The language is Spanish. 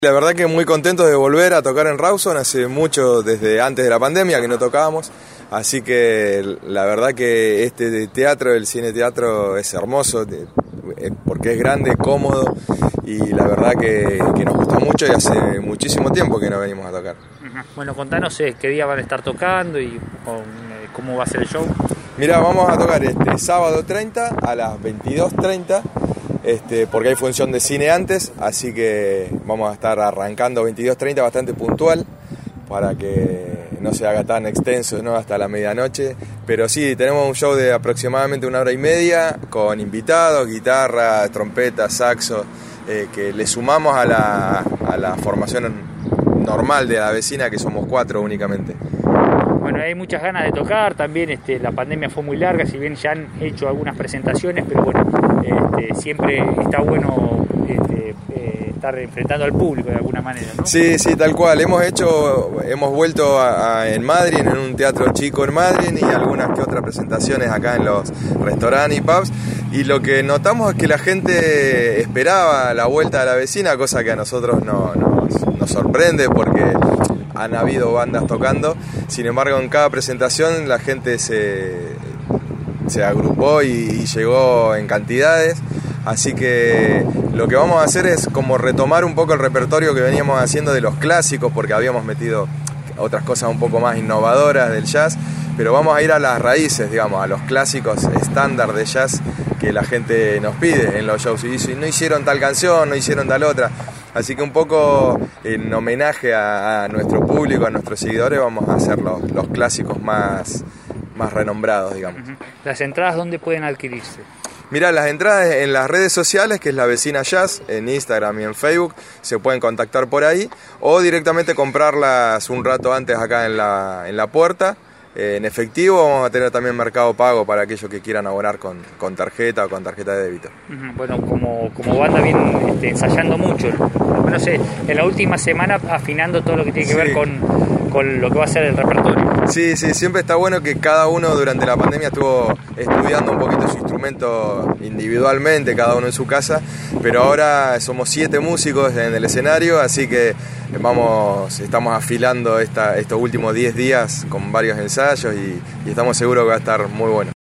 La verdad que muy contentos de volver a tocar en Rawson, hace mucho, desde antes de la pandemia que no tocábamos, así que la verdad que este teatro, el cine teatro es hermoso, porque es grande, cómodo y la verdad que nos gustó mucho y hace muchísimo tiempo que no venimos a tocar. Bueno, contanos qué día van a estar tocando y cómo va a ser el show. Mirá, vamos a tocar este sábado 30 a las 22:30. Porque hay función de cine antes, así que vamos a estar arrancando 22:30 bastante puntual para que no se haga tan extenso, ¿no?, hasta la medianoche. Pero sí, tenemos un show de aproximadamente 1 hora y media con invitados, guitarra, trompeta, saxo, que le sumamos a la formación normal de la vecina, que somos 4 únicamente. Bueno, hay muchas ganas de tocar, también la pandemia fue muy larga, si bien ya han hecho algunas presentaciones, pero bueno, siempre está bueno estar enfrentando al público de alguna manera, ¿no? Sí, tal cual, hemos vuelto en Madrid, en un teatro chico en Madrid, y algunas que otras presentaciones acá en los restaurantes y pubs, y lo que notamos es que la gente esperaba la vuelta de la vecina, cosa que a nosotros nos sorprende porque han habido bandas tocando. Sin embargo, en cada presentación la gente se agrupó y llegó en cantidades, así que lo que vamos a hacer es como retomar un poco el repertorio que veníamos haciendo de los clásicos, porque habíamos metido otras cosas un poco más innovadoras del jazz, pero vamos a ir a las raíces, digamos, a los clásicos estándar de jazz que la gente nos pide en los shows, y dice, no hicieron tal canción, no hicieron tal otra. Así que un poco en homenaje a nuestro público, a nuestros seguidores, vamos a hacer los clásicos más renombrados, digamos. ¿Las entradas dónde pueden adquirirse? Mirá, las entradas en las redes sociales, que es La Vecina Jazz, en Instagram y en Facebook, se pueden contactar por ahí, o directamente comprarlas un rato antes acá en la puerta. En efectivo, vamos a tener también Mercado Pago para aquellos que quieran abonar con tarjeta o con tarjeta de débito. Bueno, como banda vienen ensayando mucho, no sé, en la última semana afinando todo lo que tiene que ver con lo que va a ser el repertorio. Sí, siempre está bueno que cada uno durante la pandemia estuvo estudiando un poquito su instrumento individualmente, cada uno en su casa, pero ahora somos 7 músicos en el escenario, así que estamos afilando estos últimos 10 días con varios ensayos y estamos seguros que va a estar muy bueno.